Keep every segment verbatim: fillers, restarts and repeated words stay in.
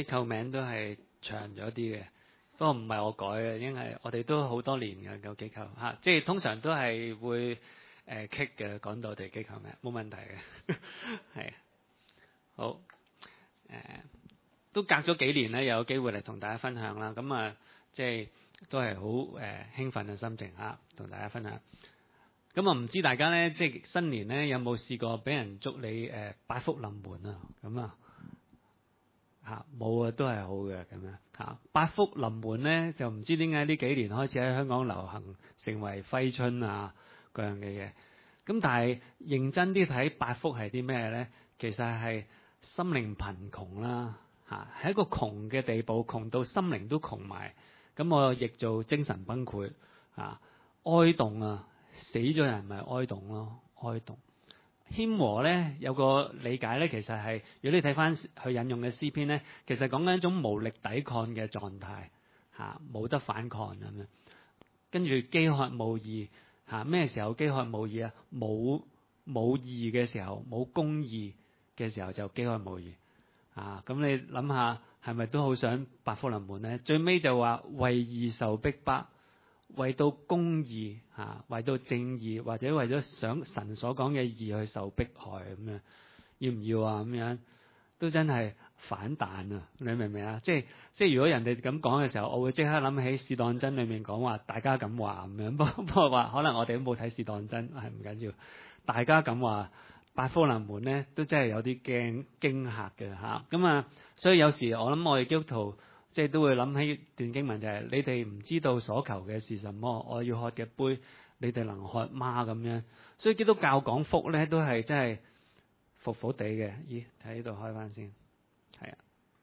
機構名都係長咗啲嘅，不過唔係我改嘅，因為我哋都好多年嘅個機構嚇，即係通常都係會誒 kick 嘅，講到我哋機構名冇問題嘅，係好誒、呃，都隔咗幾年咧，有機會嚟同大家分享啦。咁啊，即係都係好誒興奮嘅心情嚇，同大家分享。咁啊，唔知大家咧，即係新年咧有冇試過俾人祝你誒、呃、八福臨門啊？咁啊嚇冇啊，都係好嘅咁樣嚇。八福臨門咧，就唔知點解呢幾年開始喺香港流行成為揮春啊嗰樣嘅嘢。咁但係認真啲睇八福係啲咩咧？其實係心靈貧窮啦嚇，係一個窮嘅地步，窮到心靈都窮埋。咁我譯做精神崩潰啊，哀慟啊！死咗人咪哀慟咯，哀慟。謙和咧有個理解咧，其實係如果你睇翻佢引用嘅詩篇咧，其實講緊一種無力抵抗嘅狀態嚇，冇得反抗咁樣。跟住飢渴慕義嚇，咩時候飢渴慕義啊？冇冇義嘅時候，冇公義嘅時候就飢渴慕義啊！咁你諗下，係咪都好想八福臨門咧？最尾就話為義受逼迫。為到公義嚇，為到正義，或者為咗想神所講嘅義去受迫害咁樣，要唔要啊？咁樣都真係反彈啊！你明唔明啊？即係即係如果人哋咁講嘅時候，我會即刻諗起試當真裏面講話，大家咁話咁樣。不不過話可能我哋都冇睇試當真，係唔緊要。大家咁話八福臨門咧，都真係有啲驚驚嚇嘅嚇。咁啊，所以有時我諗我哋基督徒。即係都會諗起段經文，就係你哋唔知道所求嘅是什麼，我要喝嘅杯，你哋能喝嗎？咁樣。所以基督教講福咧，都係真係服服地嘅。咦？睇呢度開翻先，係啊。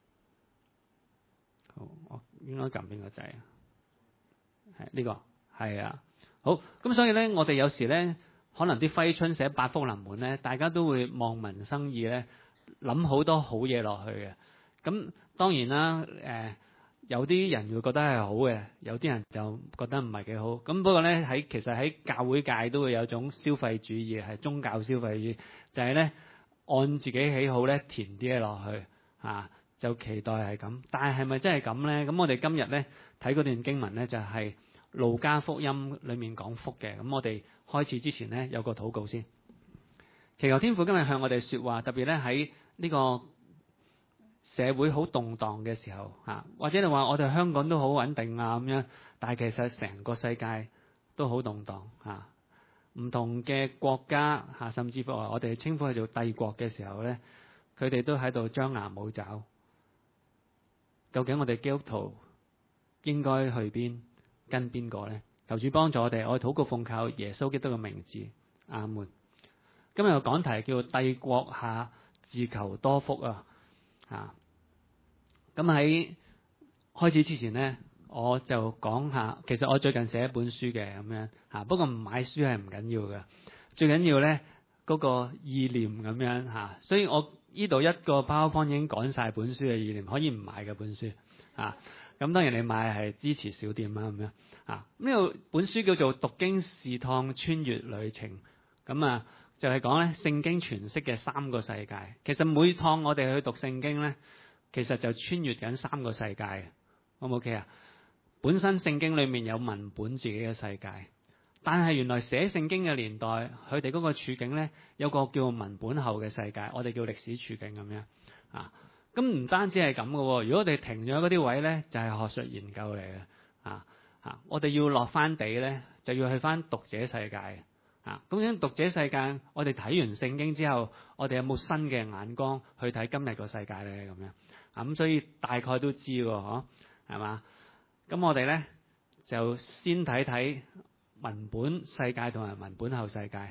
好，我應該撳邊個掣啊？係呢個，係啊。好，咁所以咧，我哋有時咧，可能啲揮春寫八福臨門咧，大家都會望文生義咧，諗好多好嘢落去嘅。咁當然啦，誒、呃、有啲人會覺得係好嘅，有啲人就覺得唔係幾好。咁不過咧，喺其實喺教會界都會有種消費主義，係宗教消費主義，就係、是、咧按自己喜好咧填啲嘢落去啊，就期待係咁。但係係咪真係咁咧？咁我哋今日咧睇嗰段經文咧，就係、是、路加福音裡面講福嘅。咁我哋開始之前咧有個禱告先，祈求天父今日向我哋説話，特別咧喺呢個社會好動盪嘅時候嚇，或者你話我哋香港都好穩定啊咁樣，但係其實成個世界都好動盪嚇。唔同嘅國家嚇，甚至乎我哋稱呼佢做帝國嘅時候咧，佢哋都喺度張牙舞爪。究竟我哋基督徒應該去邊跟邊個咧？求主幫助我哋，我哋禱告奉靠耶穌基督嘅名字，阿門。今日嘅講題叫帝國下自求多福啊！啊，咁喺開始之前咧，我就講下，其實我最近寫一本書嘅咁樣嚇，不過唔買書係唔緊要嘅，最緊要咧嗰個意念咁樣嚇，所以我呢度一個 PowerPoint 已經講晒本書嘅意念，可以唔買嘅本書啊。咁當然你買係支持小店啦咁樣啊。呢度本書叫做《讀經是趟穿越旅程》，咁啊。就係講咧聖經詮釋嘅三個世界。其實每趟我哋去讀聖經咧，其實就穿越緊三個世界。好唔 OK 啊？本身聖經裏面有文本自己嘅世界，但係原來寫聖經嘅年代，佢哋嗰個處境咧，有個叫文本後嘅世界，我哋叫歷史處境咁樣啊。咁唔單止係咁嘅喎，如果我哋停咗嗰啲位咧，就係學術研究嚟嘅啊啊！我哋要落翻地咧，就要去翻讀者世界。啊，咁樣讀者世界，我哋睇完聖經之後，我哋有冇新嘅眼光去睇今日個世界咧？咁樣啊，咁所以大概都知喎，嗬，係嘛？咁我哋咧就先睇睇文本世界同埋文本後世界。誒、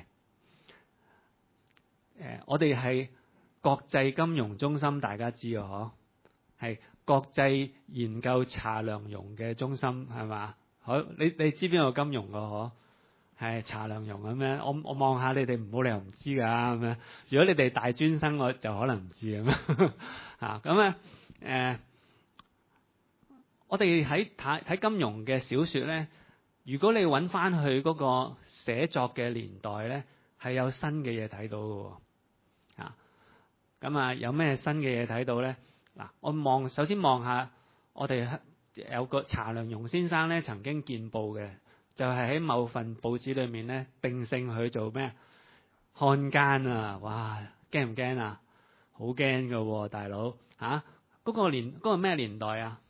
呃，我哋係國際金融中心，大家知喎，嗬，係國際研究查良鏞嘅中心，係嘛？好，你你知邊個金融㗎？嗬？係查良鏞咁樣，我我望下你哋唔好理由唔知㗎咁樣。如果你哋大專生，我就可能唔知咁樣嚇。咁啊誒，我哋喺睇睇金庸嘅小説咧，如果你揾翻去嗰個寫作嘅年代咧，係有新嘅嘢睇到嘅喎嚇。咁啊，有咩新嘅嘢睇到咧？ 嗱，我望首先望下，我哋有個查良鏞先生咧曾經見報嘅，就係、是、喺某份報紙裏面咧定性佢做咩漢奸啊！哇，驚唔驚啊？好驚㗎喎，大佬嚇！嗰、啊嗰個年嗰、嗰個咩年代啊？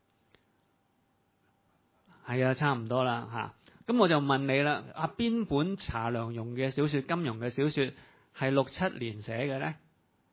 係啊，差唔多啦嚇。咁、啊、我就問你啦，啊邊本查良鏞嘅小説、金庸嘅小説係六七年寫嘅咧？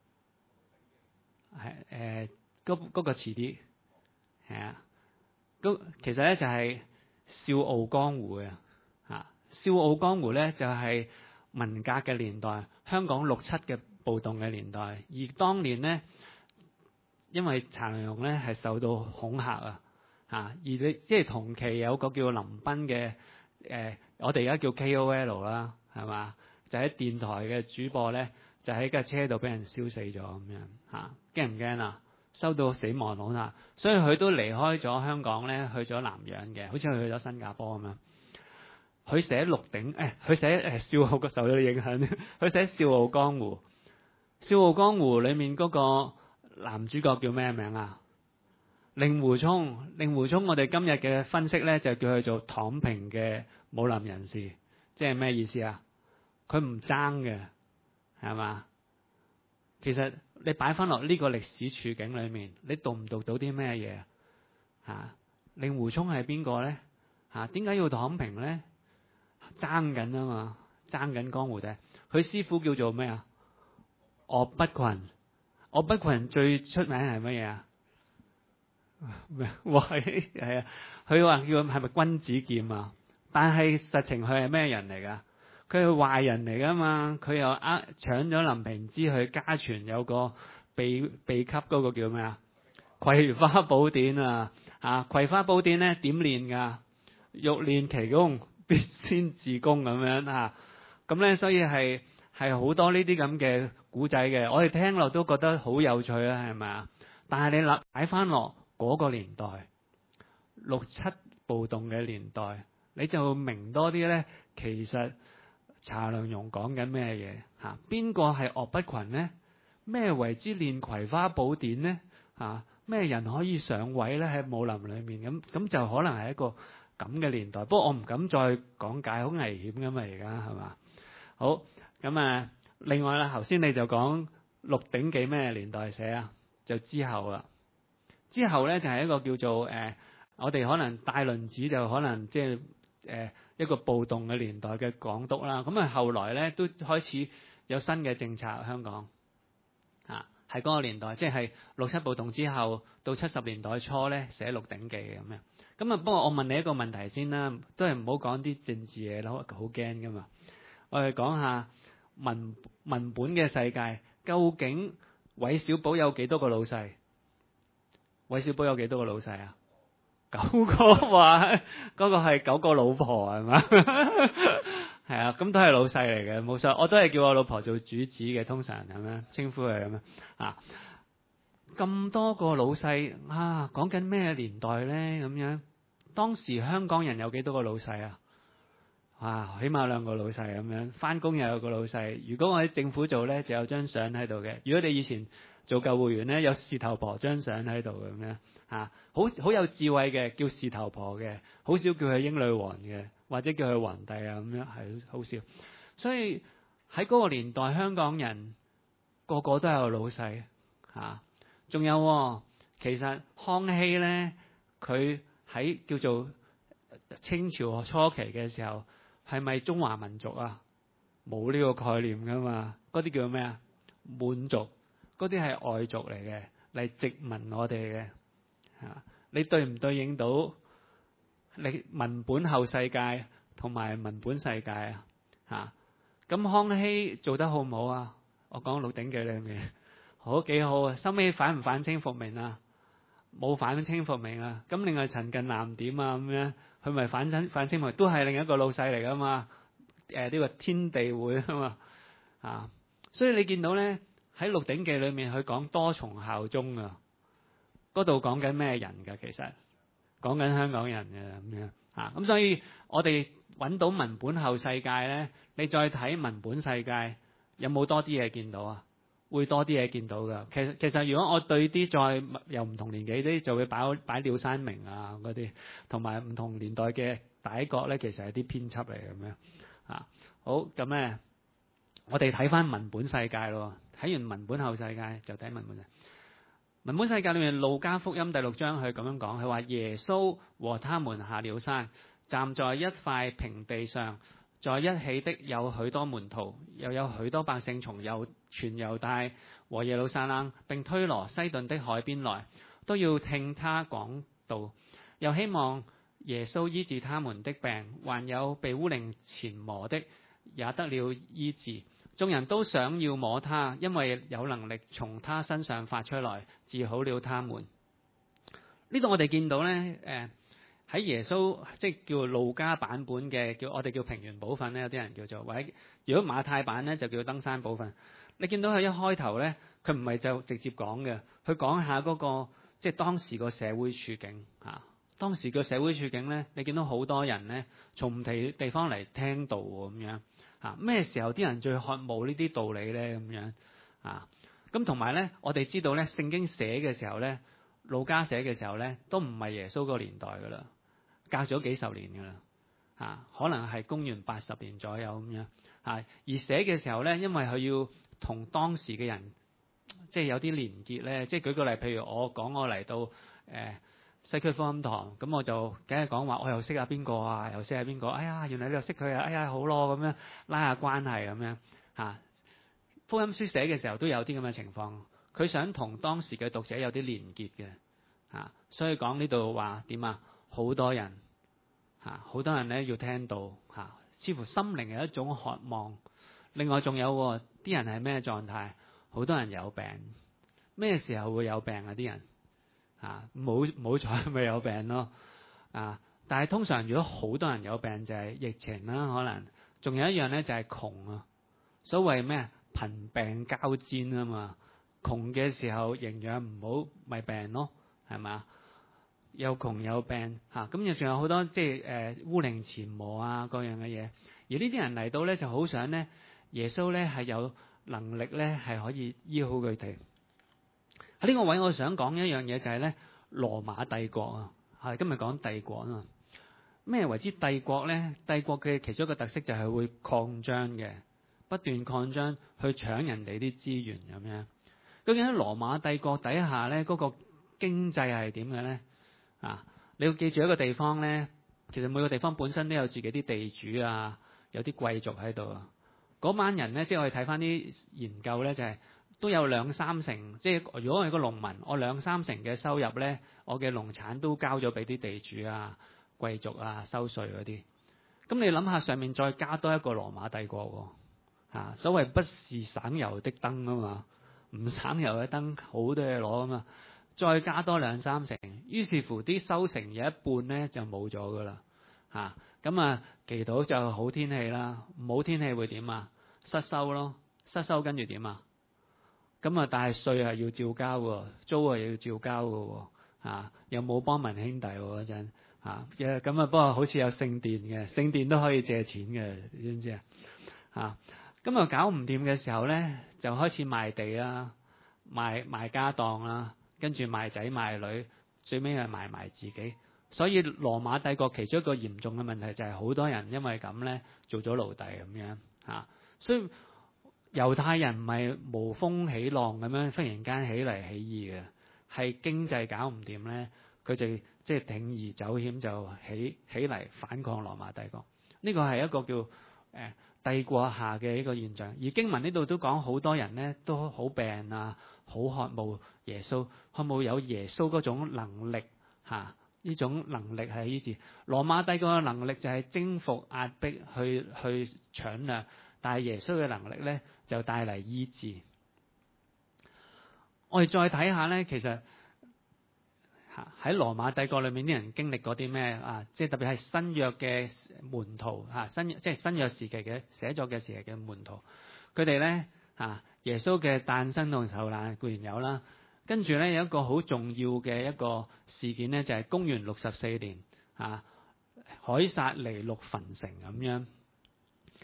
係誒，嗰嗰個遲啲係啊。咁其實咧就係《笑傲江湖》嘅嚇，《笑傲江湖》咧就係文革嘅年代，香港六七嘅暴動嘅年代。而當年咧，因為查良鏞咧係受到恐嚇啊嚇，而你即係同期有個叫林彬嘅誒，我哋而家叫 K O L 啦，係嘛？就喺電台嘅主播咧，就喺架車度俾人燒死咗咁樣嚇，驚唔驚啊？收到死亡恐嚇，所以佢都離開咗香港咧，去咗南洋嘅，好似去咗新加坡咁樣。佢寫《鹿鼎》誒，佢寫誒《笑傲》個受到影響，佢寫《笑傲江湖》。《笑傲江湖》裡面嗰個男主角叫咩名啊？令狐沖。令狐沖，我哋今日嘅分析咧，就叫佢做躺平嘅武林人士，即係咩意思啊？佢唔爭嘅，係嘛？其實你擺翻落呢個歷史處境裏面，你讀唔讀到啲咩嘢啊？令狐沖係邊個咧？嚇，點解要躺平咧？爭緊啊嘛，爭緊江湖啫。佢師傅叫做咩啊？岳不群。岳不群最出名係乜嘢啊？咩？喂，係啊，佢話叫係咪君子劍啊？但係實情佢係咩人嚟㗎？佢係壞人嚟㗎嘛？佢又呃搶咗林平之去家傳有個秘秘笈嗰個叫咩啊？葵花寶典啊！啊，葵花寶典咧點練㗎？欲練其功，必先自宮咁樣啊！咁咧，所以係係好多呢啲咁嘅古仔嘅，我哋聽落都覺得好有趣啊，係咪啊？但係你諗擺翻落嗰個年代，六七暴動嘅年代，你就明多啲咧。其實查良鏞講緊咩嘢嚇？邊個係岳不群呢？咩為之練葵花寶典呢？嚇，咩人可以上位咧？喺武林裏面咁咁就可能係一個咁嘅年代。不過我唔敢再講解，好危險噶嘛，而家係嘛？好咁啊！另外啦，頭先你就講《鹿鼎記》咩年代寫啊？就之後啦。之後咧就係、是、一個叫做誒、呃，我哋可能戴麟趾就可能即係誒一個暴動嘅年代嘅港督啦。咁啊後來咧都開始有新嘅政策，香港啊係嗰個年代，即係六七暴動之後到七十年代初咧寫《鹿鼎記》咁樣。咁啊不過我問你一個問題先啦，都係唔好講啲政治嘢咯，好驚噶嘛。我哋講下文文本嘅世界，究竟韋小寶有幾多個老細？韋小寶有幾多個老細啊？九個話，嗰、嗰個係九個老婆係嘛？係啊，咁都係老細嚟嘅，冇錯。我都係叫我老婆做主子嘅，通常係咪稱呼佢咁樣啊？咁多個老細啊，講緊咩年代咧？咁樣當時香港人有幾多個老細啊？哇，起碼兩個老細咁樣，翻工又有個老細。如果我喺政府做咧，就有張相喺度嘅。如果你以前做救護員咧，有事頭婆張相喺度咁樣嚇，好好有智慧嘅，叫事頭婆嘅，好少叫佢英女王嘅，或者叫佢皇帝啊咁樣，係好少。所以喺嗰個年代，香港人個個都有老細嚇。仲有、哦，其實康熙咧，佢喺叫做清朝初期嘅時候，係咪中華民族啊？冇呢個概念噶嘛，嗰啲叫咩啊？滿族。嗰啲係外族嚟嘅，嚟殖民我哋嘅嚇。你對唔對應到你文本後世界同埋文本世界啊？嚇，咁康熙做得好唔好啊？我講《鹿鼎記》裏面好幾好啊。收尾反唔反清復明啊？冇反清復明啊。咁另外陳近南點啊咁樣，佢咪反清反清復明，都係另一個老細嚟噶嘛。誒、呃、呢、呢個天地會啊嘛啊，所以你見到咧。喺《鹿鼎記》裏面，佢講多重效忠啊！嗰度講緊咩人㗎？其實講緊香港人嘅咁樣啊！咁所以我哋揾到文本後世界咧，你再睇文本世界有冇多啲嘢見到啊？ 會多啲嘢見到㗎。其實其實如果我對啲再又唔同年紀啲，就會擺擺廖山明啊嗰啲，同埋唔同年代嘅大國咧，其實係啲編輯嚟咁樣啊。好，咁咧，我哋睇翻文本世界咯。睇完文本後世界就睇文本世界。文本世界裏面，路加福音第六章佢咁樣講，佢話耶穌和他們下了山，站在一塊平地上，在一起的有許多門徒，又有許多百姓從猶全猶大和耶路撒冷並推羅西頓的海邊來，都要聽他講道，又希望耶穌醫治他們的病，還有被污靈纏磨的也得了醫治。眾人都想要摸他，因為有能力從他身上發出來，治好了他們。呢度我哋見到呢，誒喺耶穌即係叫路加版本嘅，叫我哋叫平原寶訓呢，有啲人叫做，或者如果馬太版呢，就叫登山寶訓。你見到佢一開頭呢，佢唔係就直接講嘅，佢講下嗰個即係當時個社會處境嚇。當時個社會處境呢，你見到好多人呢，從唔同地方嚟聽道咁樣。啊！咩時候啲人最渴慕呢啲道理咧？咁樣啊！咁同埋咧，我哋知道咧，聖經寫嘅時候咧，路加寫嘅時候咧，都唔係耶穌個年代噶啦，隔咗幾十年噶啦，啊，可能係公元八十年左右咁樣啊。而寫嘅時候咧，因為佢要同當時嘅人即係有啲連結咧，即係舉個例，譬如我講我嚟到誒。呃西區福音堂，咁我就梗係講話，我又識下邊個啊，又識下邊個，哎呀，原來你又識佢啊，哎呀，好咯，咁樣拉下關係咁樣嚇。福音書寫嘅時候都有啲咁嘅情況，佢想同當時嘅讀者有啲連結嘅嚇，所以講呢度話點啊？好多人嚇，好多人咧要聽到嚇，似乎心靈有一種渴望。另外仲有啲人係咩狀態？好多人有病，咩時候會有病啊？啲人？啊，冇冇彩咪有病咯，啊！但係通常如果好多人有病就係疫情啦，可能仲有一樣咧就係窮啊。所謂咩貧病交煎啊嘛，窮嘅時候營養唔好咪病咯，係嘛？又窮又病嚇，咁又仲有好多即係誒污靈纏磨啊各樣嘅嘢。而呢啲人嚟到咧就好想咧，耶穌咧係有能力咧係可以醫好佢哋。喺呢個位，我想講一樣嘢就係咧，羅馬帝國啊，係今日講帝國啊。咩為之帝國咧？帝國嘅其中一個特色就係會擴張嘅，不斷擴張去搶人哋啲資源咁樣。究竟喺羅馬帝國底下咧，嗰個經濟係點嘅咧？啊，你要記住一個地方咧，其實每個地方本身都有自己啲地主啊，有啲貴族喺度啊。嗰班人咧，即係我哋睇翻啲研究咧，就係。都有兩三成，即係如果我係個農民，我兩三成嘅收入咧，我嘅農產都交咗俾啲地主啊、貴族啊收稅嗰啲。咁你諗下，上面再加多一個羅馬帝國喎，啊，所謂不是省油的燈啊嘛，唔省油嘅燈好多嘢攞啊嘛，再加多兩三成，於是乎啲收成有一半咧就冇咗噶啦，嚇咁啊，祈禱就好天氣啦，唔好天氣會點啊？失收咯，失收跟住點啊？咁啊，但係稅係要照交喎，租啊又要照交嘅喎，啊，又冇幫民兄弟嗰陣，啊，咁啊，不過好似有聖殿嘅，聖殿都可以借錢嘅，你知唔知啊？啊，咁啊搞唔掂嘅時候咧，就開始賣地啦，賣賣家當啦，跟住賣仔賣女，最尾係賣埋自己。所以羅馬帝國其中一個嚴重嘅問題就係好多人因為咁咧做咗奴隸咁樣，啊，所以。猶太人唔係無風起浪咁樣忽然間起嚟起義嘅，係經濟搞唔掂咧，佢哋即係鋌而走險就起起嚟反抗羅馬帝國。呢個係一個叫誒、呃、帝國下嘅一個現象。而經文呢度都講好多人咧都好病啊，好渴慕耶穌，渴慕有耶穌嗰種能力嚇，呢、啊、種能力係醫治。羅馬帝國嘅能力就係征服壓迫去去搶掠。但係耶穌嘅能力咧，就帶嚟醫治。我哋再睇下咧，其實喺羅馬帝國裏面啲人經歷過啲咩啊？即係特別係新約嘅門徒嚇，新即係新約時期嘅寫作嘅時期嘅門徒，佢哋咧嚇耶穌嘅誕生同受難固然有啦，跟住咧有一個好重要嘅一個事件咧，就係公元六十四年嚇，凱撒尼祿焚城咁樣。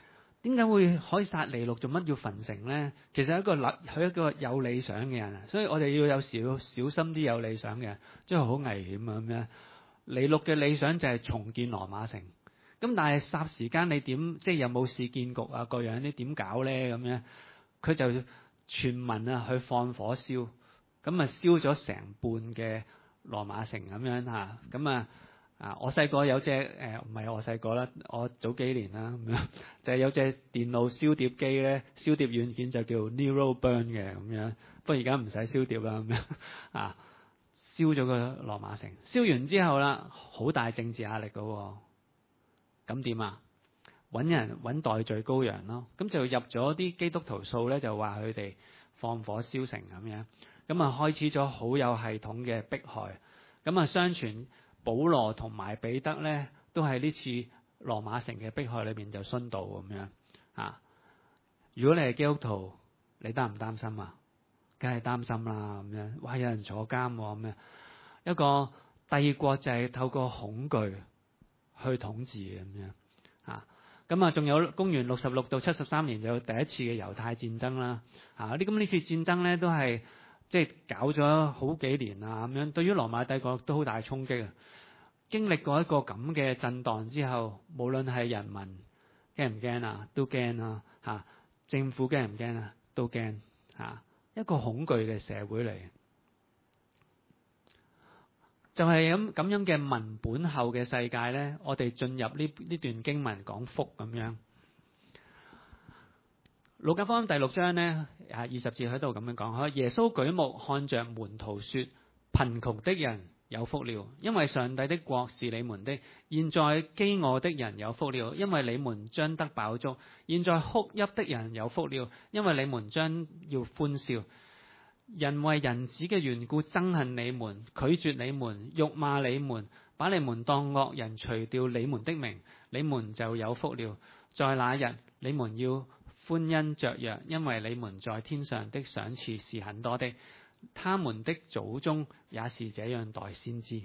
點解會可以殺尼祿？做乜要焚城咧？其實係一個佢一個有理想嘅人啊，所以我哋要有時要小心啲有理想嘅人，即係好危險啊咁樣。尼祿嘅理想就係重建羅馬城，咁但係霎時間你點即係有冇市建局啊各樣啲點搞咧咁樣？佢就全民啊去放火燒，咁啊燒咗成半嘅羅馬城咁樣嚇，咁啊啊我細個有隻誒唔係我細個啦，我早幾年啦咁樣，就係有隻電腦燒碟機咧，燒碟軟件就叫 Nero Burn 嘅咁樣，不過而家唔使燒碟啦咁樣啊。燒咗個羅馬城，燒完之後啦，好大政治壓力噶喎，咁點啊？揾人揾代罪羔羊咯，咁就入咗啲基督徒數咧，就話佢哋放火燒城咁樣，咁啊開始咗好有系統嘅迫害，咁啊相傳保羅同埋彼得咧，都喺呢次羅馬城嘅迫害裏邊就殉道咁樣啊。如果你係基督徒，你擔唔擔心啊？梗係擔心啦，咁樣，哇！有人坐監喎，咁樣一個帝國就係透過恐懼去統治嘅咁樣啊。咁啊，仲有公元六十六到七十三年就有第一次嘅猶太戰爭啦。啊，呢咁呢次戰爭咧都係即係搞咗好幾年啊，咁樣對於羅馬帝國都好大衝擊啊。經歷過一個咁嘅震盪之後，無論係人民驚唔驚啊，都驚啦嚇。政府驚唔驚啊，都驚嚇。一個恐懼嘅社會嚟，就係咁咁樣嘅文本後嘅世界咧。我哋進入呢呢段經文講福咁樣。路加福音第六章咧啊二十節喺度咁樣講，耶穌舉目看着門徒說：貧窮的人有福了，因為上帝的國是你們的；現在飢餓的人有福了，因為你們將得飽足；現在哭泣的人有福了，因為你們將要歡笑。人為人子嘅緣故憎恨你們，拒絕你們，辱罵你們，把你們當惡人，除掉你們的名，你們就有福了。在那日，你們要歡欣雀躍，因為你們在天上的賞賜是很多的。他們的祖宗也是這樣待先知。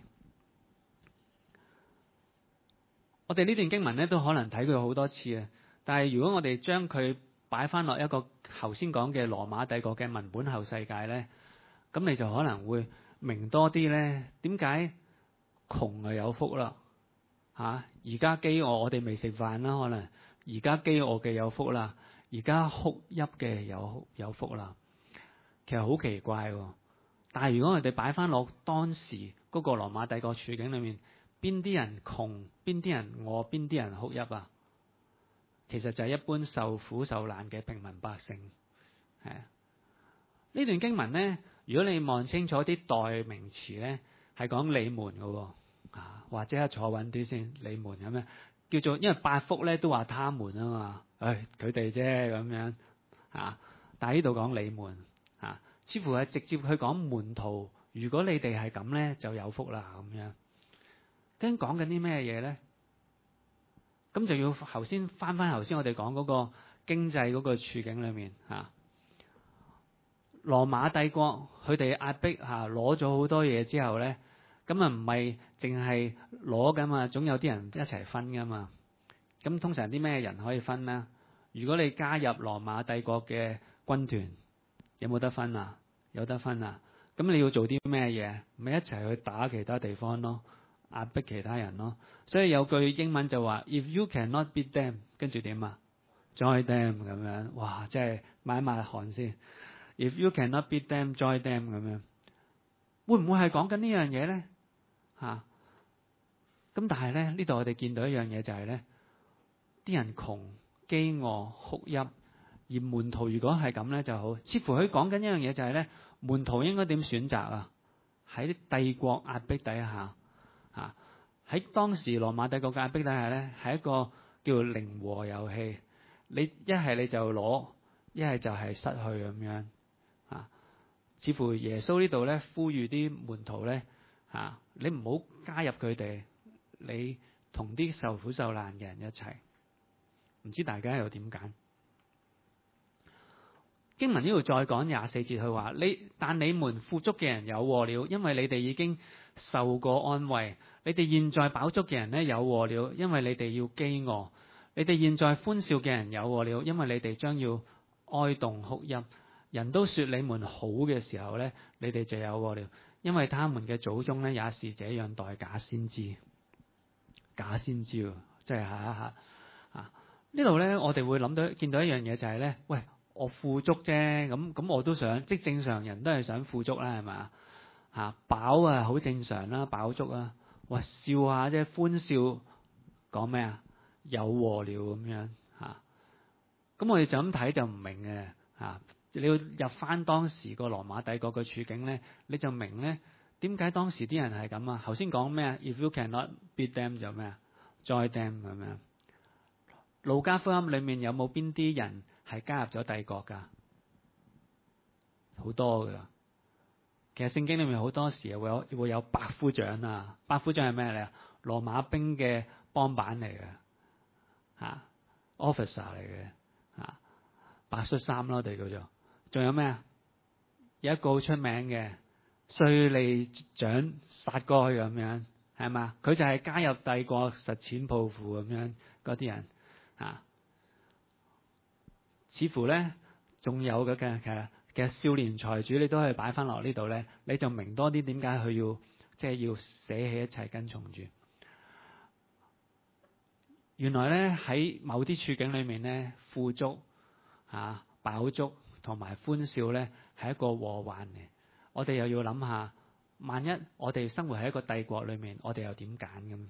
我哋呢段經文咧都可能睇佢好多次啊，但係如果我哋將佢擺翻落一個頭先講嘅羅馬帝國嘅文本後世界咧，咁你就可能會明多啲咧。點解窮啊有福啦？嚇！而家飢餓我哋未食飯啦，可能而家飢餓嘅有福啦，而家哭泣嘅有有福啦。其實好奇怪喎，但係如果我哋擺翻落當時嗰個羅馬帝國處境裏面，邊啲人窮，邊啲人餓，邊啲人哭泣啊？其實就係一般受苦受難嘅平民百姓。係啊，呢段經文咧，如果你望清楚啲代名詞咧，係講你們嘅啊，或者係坐穩啲先，你們咁樣叫做，因為八福咧都話他們啊嘛，唉佢哋啫咁樣啊，但係呢度講你們。啊，似乎係直接去講門徒，如果你哋係咁咧，就有福啦咁樣。究竟講緊啲咩嘢咧？咁就要頭先翻翻頭先我哋講嗰個經濟嗰個處境裏面嚇。羅馬帝國佢哋壓迫嚇攞咗好多嘢之後咧，咁啊唔係淨係攞㗎嘛，總有啲人一齊分㗎嘛。咁通常啲咩人可以分咧？如果你加入羅馬帝國嘅軍團，有冇得分啊？有得分啊！咁你要做啲咩嘢？咪一齊去打其他地方咯，壓迫其他人咯。所以有句英文就話 ：If you cannot beat them，跟住點啊 ？Join them 咁樣。哇！真係抹一抹汗先。If you cannot beat them，join them 咁樣。會唔會係講緊呢樣嘢咧？嚇、啊！咁但係咧，呢度我哋見到一樣嘢就係、是、咧，啲人窮、飢餓、哭泣。而門徒如果係咁咧就好，似乎佢講緊一樣嘢就係咧，門徒應該點選擇啊？喺帝國壓迫底下，嚇喺當時羅馬帝國壓迫底下咧，係一個叫做零和遊戲。你一係你就攞，一係就係失去咁樣啊。似乎耶穌呢度咧呼籲啲門徒咧嚇，你唔好加入佢哋，你同啲受苦受難嘅人一齊。唔知大家又點揀？經文呢度再講廿四節，佢話：你但你們富足嘅人有禍了，因為你哋已經受過安慰；你哋現在飽足嘅人咧有禍了，因為你哋要飢餓； 你哋現在歡笑嘅人有禍了，因為你哋將要哀慟哭泣。人都說你們好嘅時候咧，你哋就有禍了，因為他們嘅祖宗咧也是這樣待假先知。假先知喎，即係下一下啊！呢度咧，我哋會諗到見到一樣嘢就係咧，喂，我富足啫，咁咁我都想，即係正常人都係想富足啦，係咪？嚇飽啊，好正常啦，飽足啊，哇笑下啫，歡笑講咩啊？有禍了咁樣嚇。咁我哋就咁睇就唔明嘅嚇。你要入翻當時個羅馬帝國嘅處境咧，你就明咧點解當時啲人係咁啊？頭先講咩啊 ？If you cannot beat them 就咩啊？Join them 係咪啊？路加福音裏面有冇邊啲人係加入咗帝國㗎？好多㗎。其實聖經裏面好多時會有會有百夫長啊，百夫長係咩嚟啊？羅馬兵嘅幫辦嚟嘅嚇 ，officer 嚟嘅嚇，白恤衫咯，我哋叫做。仲有咩啊？有一個好出名嘅稅吏長撒該咁樣，係嘛？佢就係加入帝國實踐抱負咁樣嗰啲人啊。似乎咧，仲有嘅嘅其實其實少年財主，你都可以擺翻落呢度咧，你就明多啲點解佢要即係要捨棄一切跟從主。原來咧喺某啲處境裏面咧，富足啊、飽足同埋歡笑咧係一個禍患嘅。我哋又要諗下，萬一我哋生活喺一個帝國裏面，我哋又點揀咁？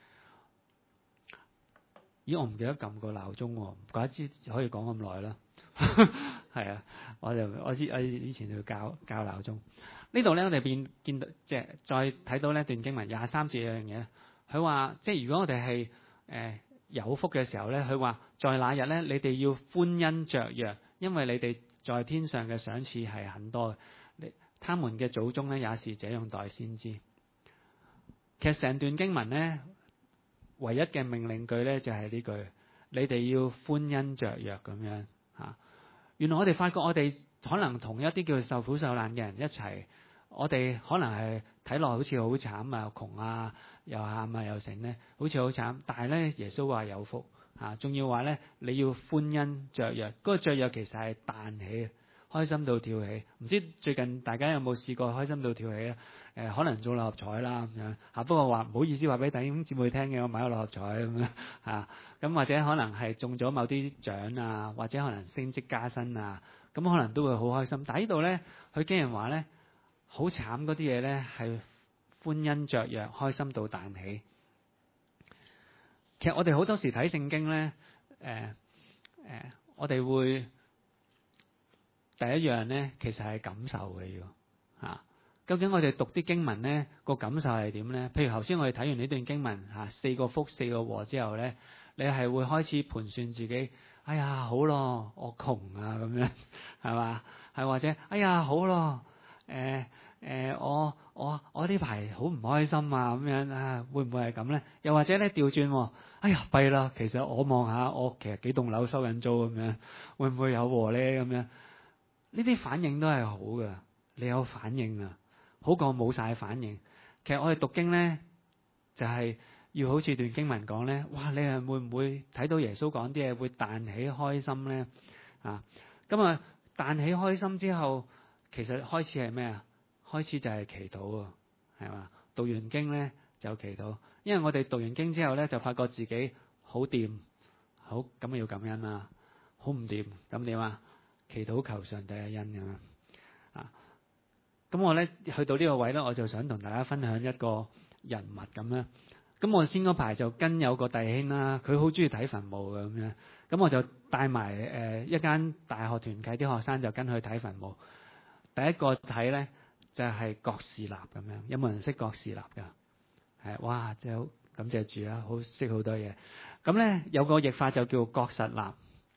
咦，我唔記得撳個鬧鐘喎，唔怪之可以講咁耐啦。係啊，我就我知我以前就教教鬧鐘。呢度咧，我哋變見到即係再睇到呢段經文廿三節有樣嘢，佢話即係如果我哋係誒有福嘅時候咧，佢話在那日咧，你哋要歡欣雀躍，因為你哋在天上嘅賞賜係很多嘅。你他們嘅祖宗咧也是這樣待先知。其實成段經文咧，唯一嘅命令句咧就係呢句：你哋要歡欣雀躍咁樣嚇。原來我哋發覺我哋可能同一啲叫受苦受難嘅人一齊，我哋可能係睇落好似好慘啊、窮啊、又喊啊、又成咧，好似好慘。但係咧，耶穌話有福嚇，仲要話咧你要歡欣雀躍。嗰個雀躍其實係彈起，開心到跳起。唔知最近大家有冇試過開心到跳起咧？誒、呃，可能中六合彩啦咁樣嚇。不過話唔好意思話俾弟兄姊妹聽嘅，我買咗六合彩咁樣嚇。咁或者可能係中咗某啲獎啊，或者可能升職加薪啊，咁可能都會好開心。但係呢度咧，佢竟然話咧，好慘嗰啲嘢咧係歡欣雀躍，開心到彈起。其實我哋好多時睇聖經咧，誒、呃、誒、呃，我哋會第一樣咧，其實係感受嘅要嚇、啊。究竟我哋讀啲經文咧，個感受係點咧？譬如頭先我哋睇完呢段經文嚇、啊，四個福四個禍之後咧，你係會開始盤算自己，哎呀好咯，我窮啊咁樣，係嘛？係或者哎呀好咯，誒、呃、誒、呃、我我我呢排好唔開心啊咁樣啊，會唔會係咁咧？又或者咧調轉，哎呀弊啦，其實我望下我其實幾棟樓收緊租咁樣，會唔會有禍咧咁樣？呢啲反應都係好㗎，你有反應啊，好過冇晒反應。其實我哋讀經咧，就係、是、要好似段經文講咧，哇！你係會唔會睇到耶穌講啲嘢會彈起開心咧？啊，咁啊彈起開心之後，其實開始係咩啊？開始就係祈禱啊，係嘛？讀完經咧就祈禱，因為我哋讀完經之後咧就發覺自己好掂，好咁啊要感恩啦，好唔掂咁點啊？祈禱求上帝嘅恩咁樣啊！咁我咧去到呢個位咧，我就想同大家分享一個人物咁樣。咁我先嗰排就跟有個弟兄啦，佢好中意睇墳墓嘅咁樣。咁我就帶埋誒、呃、一間大學團契啲學生就跟佢睇墳墓。第一個睇咧就係、是、郭士立咁樣。有冇人識郭士立㗎？係哇，真係好感謝主啊，好識好多嘢。咁咧有個譯法就叫郭實立。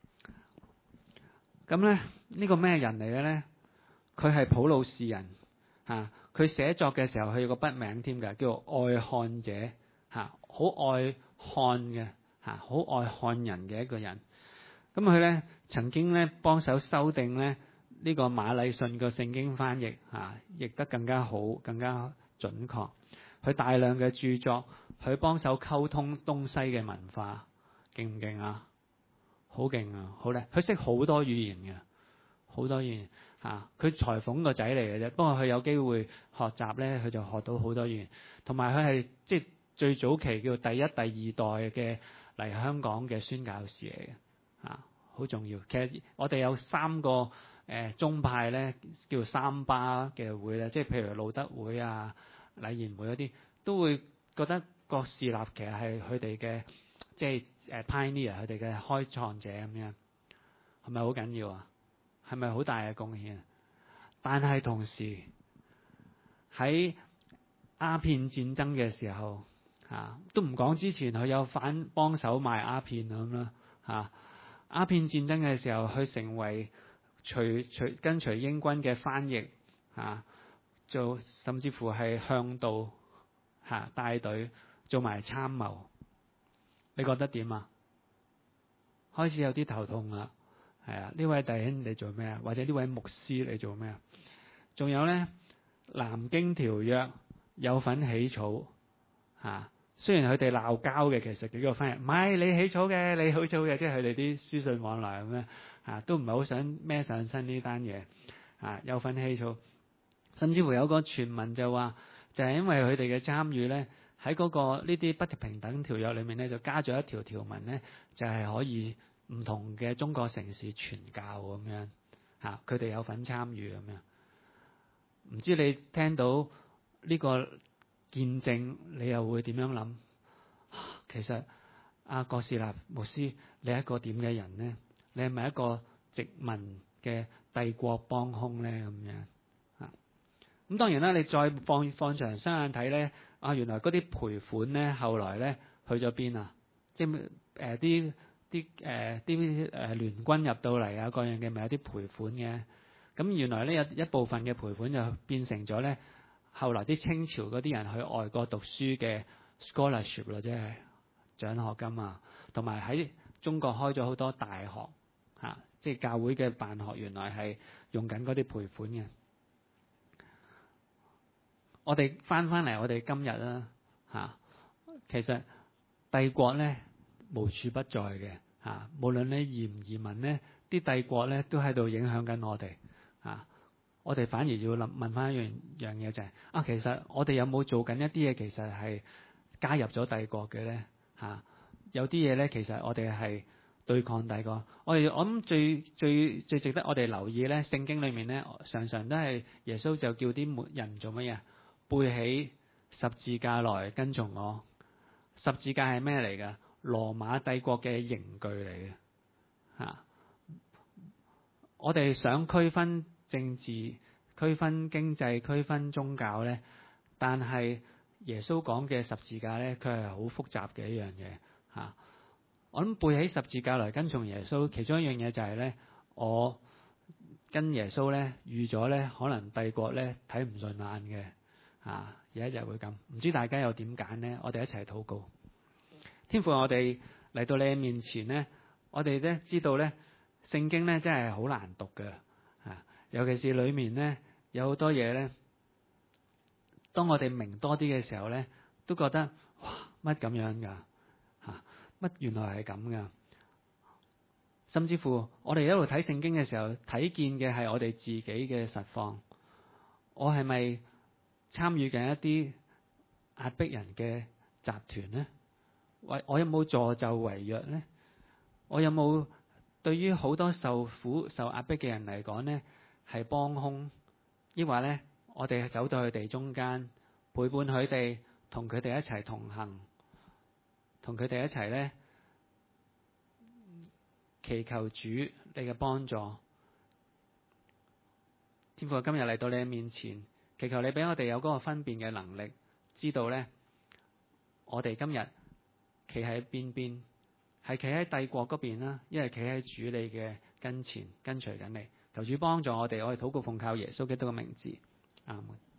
咁咧呢、這個咩人嚟嘅咧？佢係普魯士人嚇。佢、啊、寫作嘅時候，佢有個筆名添㗎，叫做愛漢者嚇，好、啊、愛漢嘅嚇，好、啊、愛漢人嘅一個人。咁佢咧曾經咧幫手修訂咧呢、這個馬禮遜個聖經翻譯嚇，譯、啊、得更加好、更加準確。佢大量嘅著作，佢幫手溝通東西嘅文化。 勁唔勁啊？好勁啊，好叻！佢識好多語言嘅，好多語言嚇。佢、啊、裁縫個仔嚟嘅啫，不過佢有機會學習咧，佢就學到好多語言。同埋佢係即係最早期叫第一、第二代嘅嚟香港嘅宣教士嚟嘅嚇，好、啊、重要。其實我哋有三個誒、呃、宗派咧，叫三巴嘅會咧，即係譬如路德會啊、禮賢會嗰啲，都會覺得郭士立其實係佢哋嘅即係。誒 pioneer 佢哋嘅開創者咁樣，係咪好緊要啊？係咪好大嘅貢獻？但係同時喺鴉片戰爭嘅時候，嚇、啊、都唔講之前佢有反幫手賣鴉片咁啦嚇。鴉片戰爭嘅時候，佢成為隨隨跟隨英軍嘅翻譯嚇、啊，做甚至乎係向導嚇、啊、帶隊做埋參謀。你覺得點啊？開始有啲頭痛啦，係啊！呢位弟兄你做咩啊？或者呢位牧師你做咩啊？仲有咧，南京條約有份起草嚇、啊。雖然佢哋鬧交嘅，其實幾個翻譯唔係你起草嘅，你起草嘅，即係佢哋啲書信往來咁樣嚇，都唔係好想孭上身呢單嘢嚇。有份起草，甚至乎有個傳聞就話，就係、是、因為佢哋嘅參與咧。喺嗰個呢啲不平等條約裏面咧，就加咗一條條文咧，就係可以唔同嘅中國城市傳教咁樣嚇，佢哋有份參與咁樣。唔知你聽到呢個見證，你又會點樣諗？其實阿郭士立牧師，你係一個點嘅人呢？你係咪一個殖民嘅帝國幫兇咧？咁樣嚇。咁當然啦，你再放放長雙眼睇咧。啊！原來嗰啲賠款咧，後來咧去咗邊啊？即係誒啲啲誒啲誒聯軍入到嚟啊，各樣嘅咪有啲賠款嘅。咁原來咧有一部分嘅賠款就變成咗咧，後來啲清朝嗰啲人去外國讀書嘅 scholarship 啦，即係獎學金啊，同埋喺中國開咗好多大學嚇、啊，即係教會嘅辦學，原來係用緊嗰啲賠款嘅。我哋翻翻嚟，我哋今日啦嚇，其實帝國咧無處不在嘅嚇、啊，無論你移唔移民咧，啲帝國咧都喺度影響緊我哋嚇、啊。我哋反而要諗問翻一樣樣嘢就係、是、啊，其實我哋有冇做緊一啲嘢，其實係加入咗帝國嘅咧嚇？有啲嘢咧，其實我哋係對抗帝國。我哋我諗最最最值得我哋留意咧，聖經裏面咧，常常都係耶穌就叫啲人做乜嘢？背起十字架來跟從我。十字架係咩嚟㗎？羅馬帝國嘅刑具嚟嘅嚇。我哋想區分政治、區分經濟、區分宗教咧，但係耶穌講嘅十字架咧，佢係好複雜嘅一樣嘢嚇。我諗背起十字架來跟從耶穌，其中一樣嘢就係咧，我跟耶穌咧預咗咧，可能帝國咧睇唔順眼嘅。啊！有一日會咁，唔知大家又點揀呢？我哋一齊禱告。天父，我哋嚟到你面前呢，我哋咧知道咧，聖經咧真係好難讀嘅啊！尤其是裏面咧有好多嘢咧，當我哋明多啲嘅時候咧，都覺得哇乜咁樣㗎嚇？乜原來係咁㗎？甚至乎我哋一路睇聖經嘅時候，睇見嘅係我哋自己嘅實況。我係咪參與緊一啲壓迫人嘅集團呢？我我有冇助紂為虐呢？我有冇對於好多受苦受壓迫嘅人嚟講呢，係幫兇？抑或呢，我哋走到佢哋中間，陪伴佢哋，同佢哋一齊同行，同佢哋一齊呢，祈求主你嘅幫助。天父，今日嚟到你嘅面前，祈求你俾我哋有嗰個分辨嘅能力，知道咧，我哋今日企喺邊邊，係企喺帝國嗰邊啦，因為企喺主你嘅跟前跟隨緊你。求主幫助我哋，我哋禱告奉靠耶穌基督嘅名字，阿門。